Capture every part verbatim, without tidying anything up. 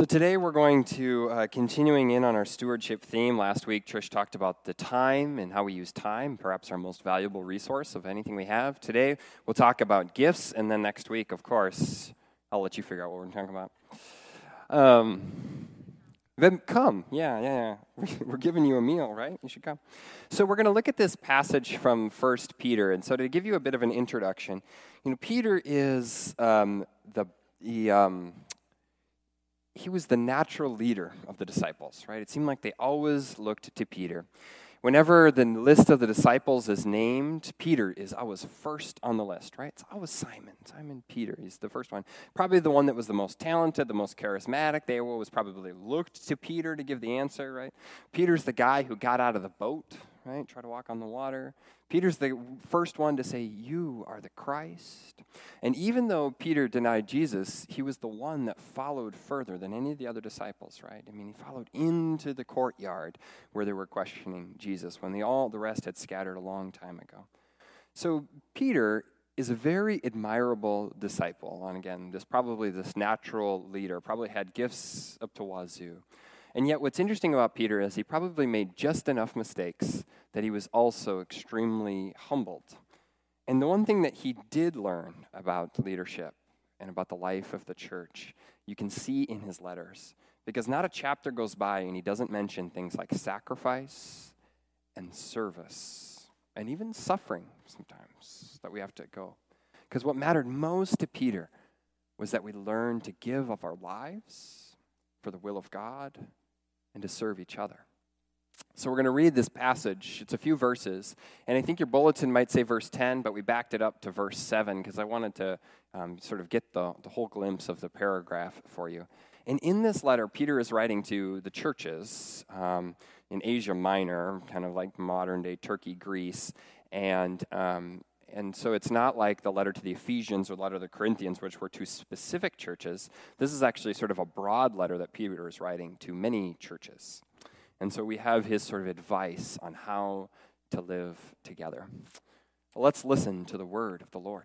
So today we're going to, uh, continuing in on our stewardship theme. Last week, Trish talked about the time and how we use time, perhaps our most valuable resource of anything we have. Today, we'll talk about gifts, and then next week, of course, I'll let you figure out what we're talking about. Um, then come, yeah, yeah, yeah. We're giving you a meal, right? You should come. So we're going to look at this passage from First Peter, and so to give you a bit of an introduction, you know, Peter is um, the the um, he was the natural leader of the disciples, right? It seemed like they always looked to Peter. Whenever the list of the disciples is named, Peter is always first on the list, right? It's always Simon. Simon Peter, he's the first one. Probably the one that was the most talented, the most charismatic. They always probably looked to Peter to give the answer, right? Peter's the guy who got out of the boat, right? Try to walk on the water. Peter's the first one to say, "You are the Christ." And even though Peter denied Jesus, he was the one that followed further than any of the other disciples, right? I mean, he followed into the courtyard where they were questioning Jesus when they all the rest had scattered a long time ago. So Peter is a very admirable disciple. And again, this probably this natural leader, probably had gifts up to wazoo. And yet what's interesting about Peter is he probably made just enough mistakes that he was also extremely humbled. And the one thing that he did learn about leadership and about the life of the church, you can see in his letters. Because not a chapter goes by and he doesn't mention things like sacrifice and service and even suffering sometimes that we have to go. Because what mattered most to Peter was that we learn to give of our lives for the will of God and to serve each other. So we're going to read this passage. It's a few verses, and I think your bulletin might say verse ten, but we backed it up to verse seven because I wanted to um, sort of get the, the whole glimpse of the paragraph for you. And in this letter, Peter is writing to the churches um, in Asia Minor, kind of like modern-day Turkey, Greece, and um, and so it's not like the letter to the Ephesians or the letter to the Corinthians, which were two specific churches. This is actually sort of a broad letter that Peter is writing to many churches. And so we have his sort of advice on how to live together. Let's listen to the word of the Lord.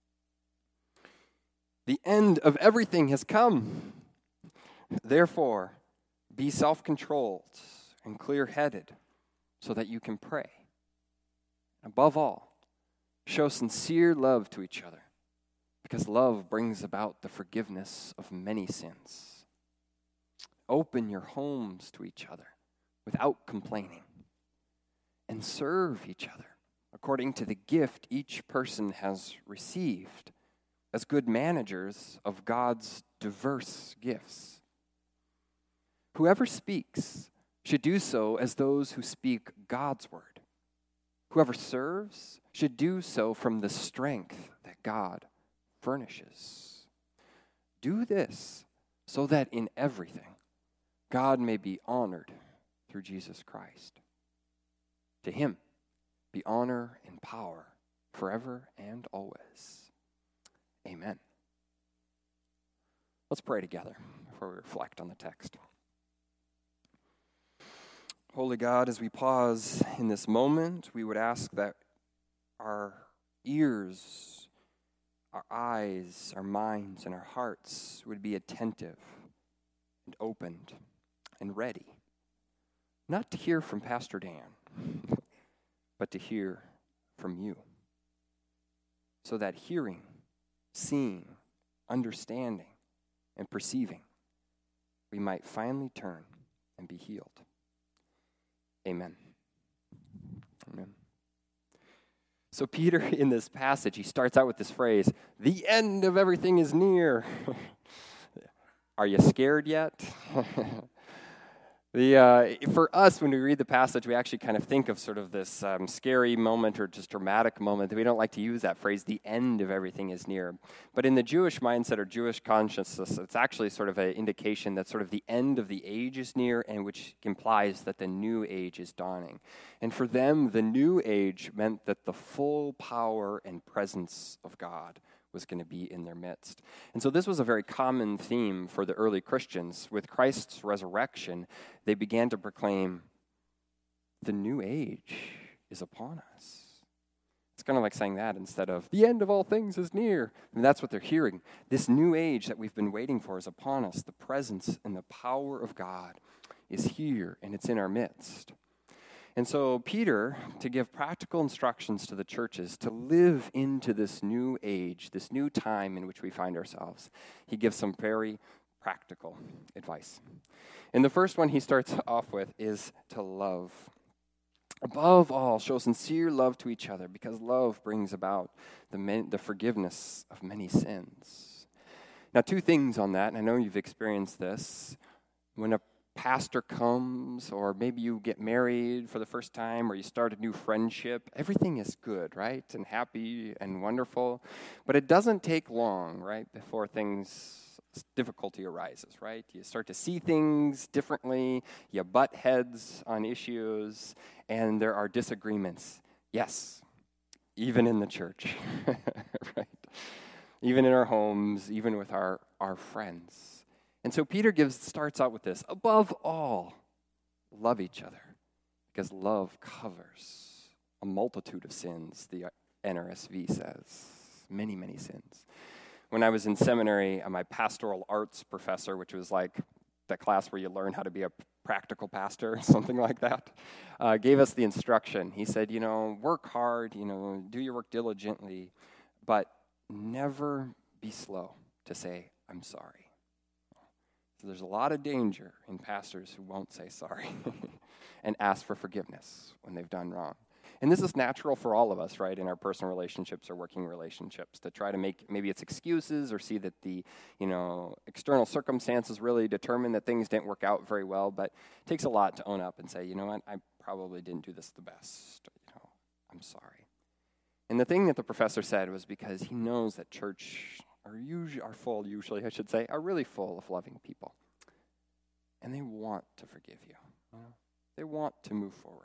The end of everything has come. Therefore, be self-controlled and clear-headed so that you can pray. Above all, show sincere love to each other, because love brings about the forgiveness of many sins. Open your homes to each other without complaining, and serve each other according to the gift each person has received as good managers of God's diverse gifts. Whoever speaks should do so as those who speak God's word. Whoever serves should do so from the strength that God furnishes. Do this so that in everything God may be honored through Jesus Christ. To him be honor and power forever and always. Amen. Let's pray together before we reflect on the text. Holy God, as we pause in this moment, we would ask that our ears, our eyes, our minds, and our hearts would be attentive and opened and ready, not to hear from Pastor Dan, but to hear from you, so that hearing, seeing, understanding, and perceiving, we might finally turn and be healed. Amen. Amen. So Peter, in this passage, he starts out with this phrase, "The end of everything is near." Are you scared yet? The uh, for us, when we read the passage, we actually kind of think of sort of this um, scary moment or just dramatic moment. We don't like to use that phrase, "the end of everything is near." But in the Jewish mindset or Jewish consciousness, it's actually sort of an indication that sort of the end of the age is near, and which implies that the new age is dawning. And for them, the new age meant that the full power and presence of God was going to be in their midst. And so this was a very common theme for the early Christians. With Christ's resurrection, they began to proclaim, the new age is upon us. It's kind of like saying that instead of, the end of all things is near. I mean, that's what they're hearing. This new age that we've been waiting for is upon us. The presence and the power of God is here, and it's in our midst. And so Peter, to give practical instructions to the churches to live into this new age, this new time in which we find ourselves, he gives some very practical advice. And the first one he starts off with is to love. Above all, show sincere love to each other, because love brings about the, men, the forgiveness of many sins. Now, two things on that, and I know you've experienced this. When a pastor comes, or maybe you get married for the first time, or you start a new friendship, everything is good, right? And happy and wonderful. But it doesn't take long, right, before things difficulty arises, right? You start to see things differently, you butt heads on issues, and there are disagreements. Yes, even in the church, right? Even in our homes, even with our, our friends. And so Peter gives starts out with this, above all, love each other, because love covers a multitude of sins, the N R S V says, many, many sins. When I was in seminary, my pastoral arts professor, which was like the class where you learn how to be a practical pastor, something like that, uh, gave us the instruction. He said, you know, work hard, you know, do your work diligently, but never be slow to say, I'm sorry. So there's a lot of danger in pastors who won't say sorry and ask for forgiveness when they've done wrong. And this is natural for all of us, right, in our personal relationships or working relationships, to try to make, maybe it's excuses or see that the, you know, external circumstances really determine that things didn't work out very well, but it takes a lot to own up and say, you know what, I probably didn't do this the best, you know, I'm sorry. And the thing that the professor said was because he knows that church are usually, are full, usually I should say, are really full of loving people. And they want to forgive you, you know? They want to move forward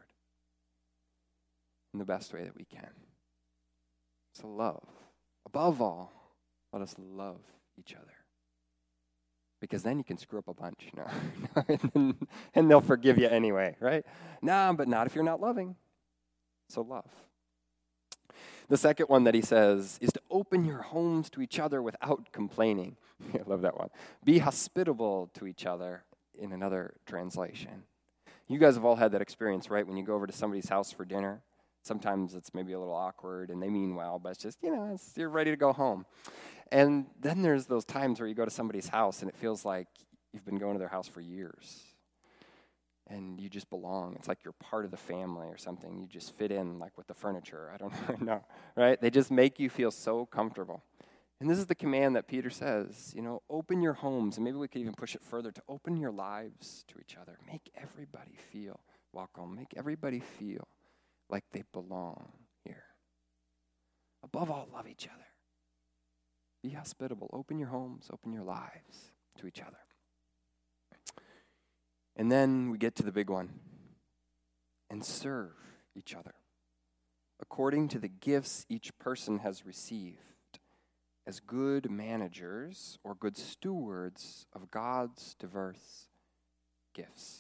in the best way that we can. So love. Above all, let us love each other. Because then you can screw up a bunch, no, and, and they'll forgive you anyway, right? No, but not if you're not loving. So love. The second one that he says is to open your homes to each other without complaining. I love that one. Be hospitable to each other in another translation. You guys have all had that experience, right? When you go over to somebody's house for dinner, sometimes it's maybe a little awkward and they mean well, but it's just, you know, it's, you're ready to go home. And then there's those times where you go to somebody's house and it feels like you've been going to their house for years. And you just belong. It's like you're part of the family or something. You just fit in like with the furniture. I don't know, right? They just make you feel so comfortable. And this is the command that Peter says, you know, open your homes. And maybe we could even push it further to open your lives to each other. Make everybody feel welcome. Make everybody feel like they belong here. Above all, love each other. Be hospitable. Open your homes. Open your lives to each other. And then we get to the big one. And serve each other according to the gifts each person has received, as good managers or good stewards of God's diverse gifts.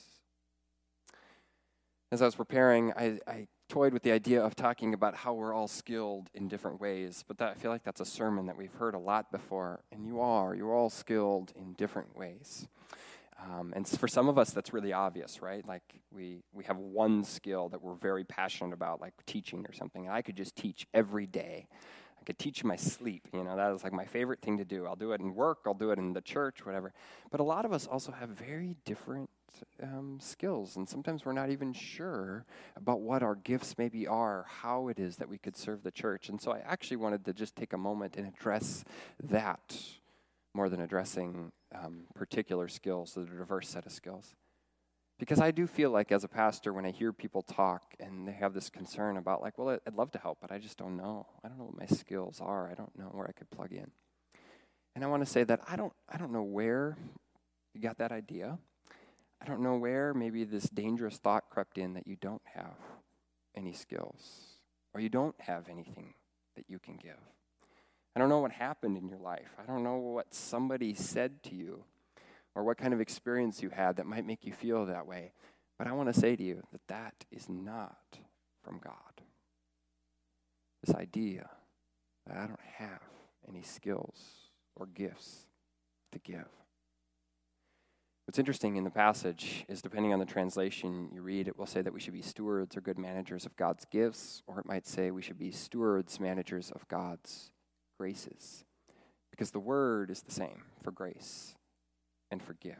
As I was preparing, I, I toyed with the idea of talking about how we're all skilled in different ways, but that, I feel like that's a sermon that we've heard a lot before, and you are. You're all skilled in different ways. Um, and for some of us, that's really obvious, right? Like we, we have one skill that we're very passionate about, like teaching or something. And I could just teach every day. I could teach in my sleep. You know, that is like my favorite thing to do. I'll do it in work. I'll do it in the church, whatever. But a lot of us also have very different um, skills. And sometimes we're not even sure about what our gifts maybe are, how it is that we could serve the church. And so I actually wanted to just take a moment and address that more than addressing um, particular skills, the diverse set of skills. Because I do feel like as a pastor, when I hear people talk and they have this concern about like, well, I'd love to help, but I just don't know. I don't know what my skills are. I don't know where I could plug in. And I want to say that I don't I don't know where you got that idea. I don't know where maybe this dangerous thought crept in that you don't have any skills or you don't have anything that you can give. I don't know what happened in your life. I don't know what somebody said to you or what kind of experience you had that might make you feel that way. But I want to say to you that that is not from God. This idea that I don't have any skills or gifts to give. What's interesting in the passage is, depending on the translation you read, it will say that we should be stewards or good managers of God's gifts, or it might say we should be stewards, managers of God's graces. Because the word is the same for grace and for gift.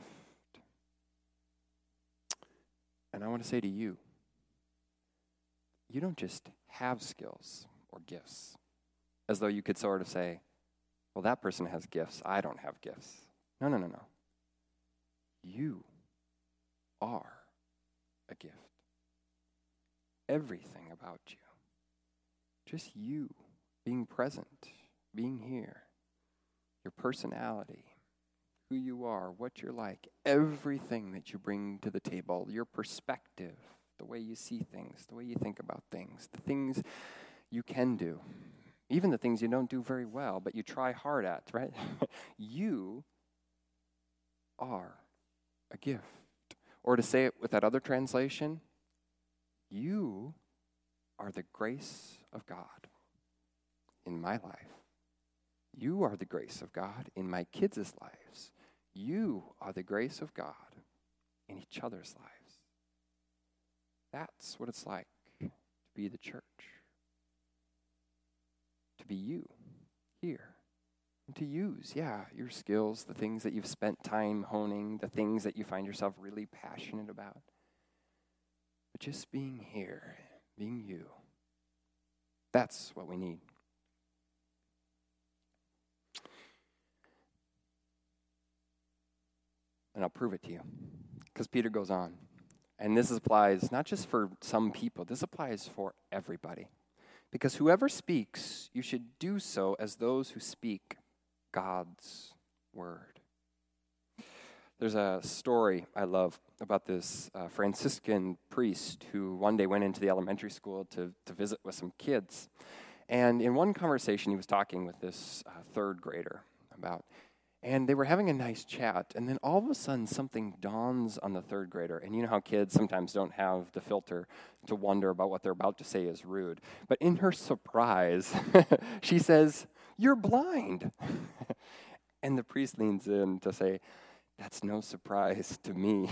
And I want to say to you, you don't just have skills or gifts, as though you could sort of say, well, that person has gifts, I don't have gifts. No, no, no, no. You are a gift. Everything about you. Just you being present, being here. Your personality, who you are, what you're like, everything that you bring to the table, your perspective, the way you see things, the way you think about things, the things you can do, even the things you don't do very well, but you try hard at, right? You are a gift. Or to say it with that other translation, you are the grace of God in my life. You are the grace of God in my kids' lives. You are the grace of God in each other's lives. That's what it's like to be the church. To be you here. And to use, yeah, your skills, the things that you've spent time honing, the things that you find yourself really passionate about. But just being here, being you. That's what we need. And I'll prove it to you. Because Peter goes on. And this applies not just for some people. This applies for everybody. Because whoever speaks, you should do so as those who speak God's word. There's a story I love about this uh, Franciscan priest who one day went into the elementary school to, to visit with some kids. And in one conversation, he was talking with this uh, third grader about, and they were having a nice chat, and then all of a sudden something dawns on the third grader. And you know how kids sometimes don't have the filter to wonder about what they're about to say is rude. But in her surprise, she says, "You're blind." And the priest leans in to say, "That's no surprise to me."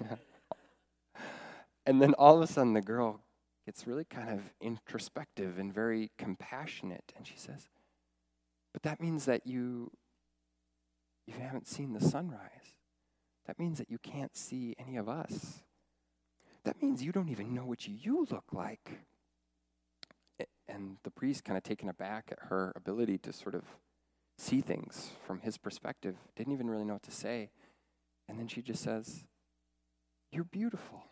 And then all of a sudden the girl gets really kind of introspective and very compassionate. And she says, "But that means that you... You haven't seen the sunrise. That means that you can't see any of us. That means you don't even know what you look like." And the priest, kind of taken aback at her ability to sort of see things from his perspective, didn't even really know what to say. And then she just says, "You're beautiful."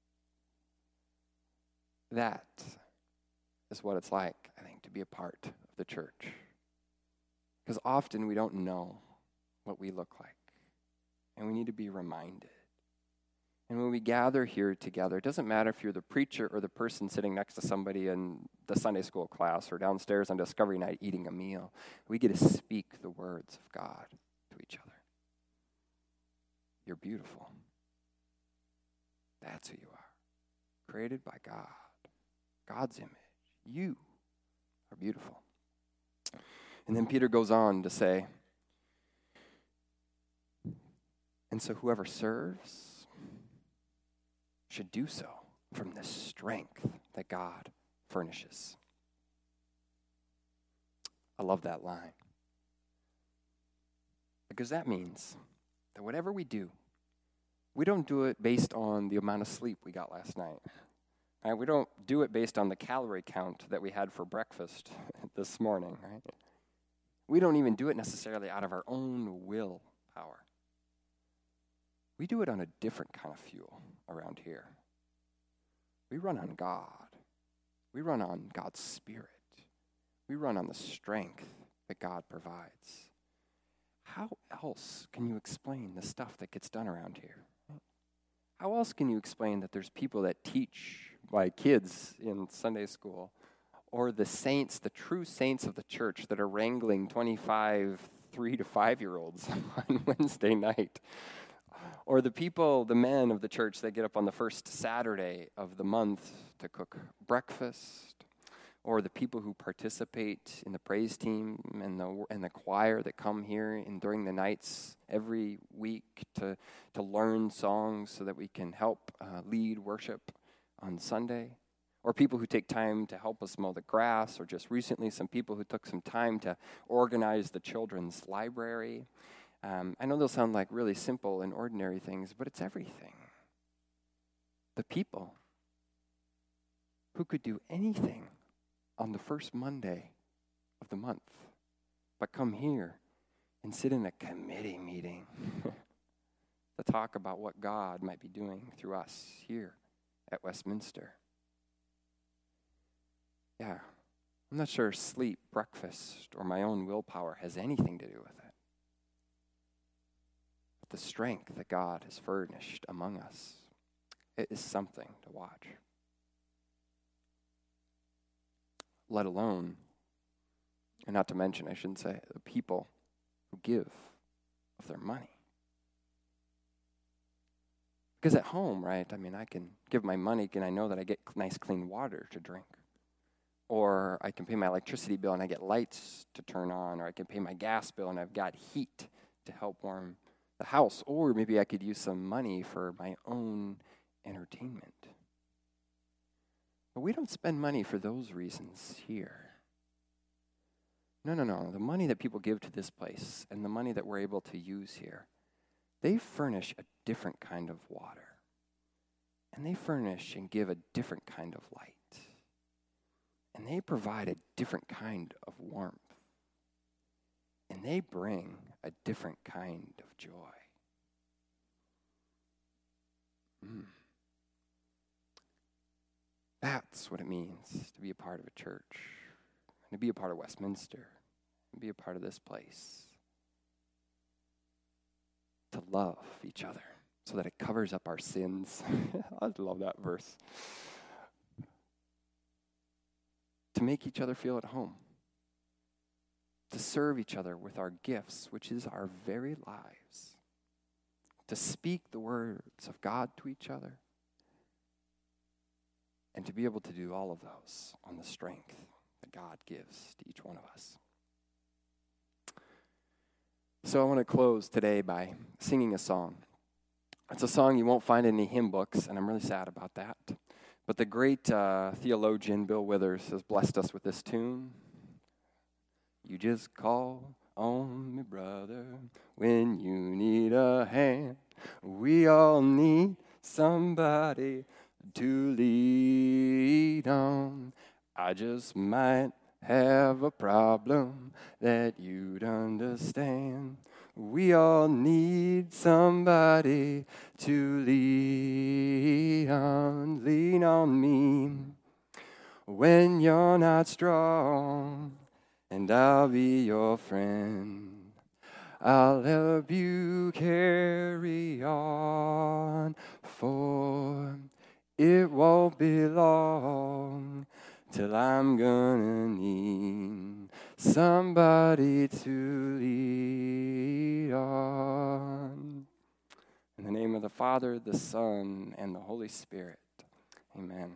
That is what it's like, I think, to be a part of the church. Because often we don't know what we look like. And we need to be reminded. And when we gather here together, it doesn't matter if you're the preacher or the person sitting next to somebody in the Sunday school class or downstairs on Discovery Night eating a meal. We get to speak the words of God to each other. You're beautiful. That's who you are. Created by God. God's image. You are beautiful. And then Peter goes on to say, and so whoever serves should do so from the strength that God furnishes. I love that line. Because that means that whatever we do, we don't do it based on the amount of sleep we got last night. Right? We don't do it based on the calorie count that we had for breakfast this morning. Right? We don't even do it necessarily out of our own willpower. We do it on a different kind of fuel around here. We run on God. We run on God's Spirit. We run on the strength that God provides. How else can you explain the stuff that gets done around here? How else can you explain that there's people that teach my kids in Sunday school, or the saints, the true saints of the church that are wrangling twenty-five three to five-year-olds on Wednesday night? Or the people, the men of the church that get up on the first Saturday of the month to cook breakfast. or the people who participate in the praise team and the and the choir that come here and during the nights every week to, to learn songs so that we can help uh, lead worship on Sunday, or people who take time to help us mow the grass, or just recently some people who took some time to organize the children's library. Um, I know they'll sound like really simple and ordinary things, but it's everything. The people who could do anything on the first Monday of the month but come here and sit in a committee meeting to talk about what God might be doing through us here at Westminster. Yeah, I'm not sure sleep, breakfast, or my own willpower has anything to do with it. But the strength that God has furnished among us, it is something to watch. Let alone, and not to mention, I shouldn't say, the people who give of their money. Because at home, right, I mean, I can give my money and I know that I get nice clean water to drink. Or I can pay my electricity bill and I get lights to turn on. Or I can pay my gas bill and I've got heat to help warm the house. Or maybe I could use some money for my own entertainment. But we don't spend money for those reasons here. No, no, no. The money that people give to this place and the money that we're able to use here, they furnish a different kind of water. And they furnish and give a different kind of light. And they provide a different kind of warmth. And they bring a different kind of joy. Mm. That's what it means to be a part of a church, and to be a part of Westminster, and be a part of this place. To love each other so that it covers up our sins. I love that verse. To make each other feel at home. To serve each other with our gifts, which is our very lives. To speak the words of God to each other. And to be able to do all of those on the strength that God gives to each one of us. So I want to close today by singing a song. It's a song you won't find in any hymn books, and I'm really sad about that. But the great uh, theologian Bill Withers has blessed us with this tune. You just call on me, brother, when you need a hand. We all need somebody to lead on. I just might have a problem that you'd understand. We all need somebody to lean on. Lean on me when you're not strong, and I'll be your friend. I'll help you carry on, for it won't be long till I'm gonna need somebody to lead on. In the name of the Father, the Son, and the Holy Spirit, amen.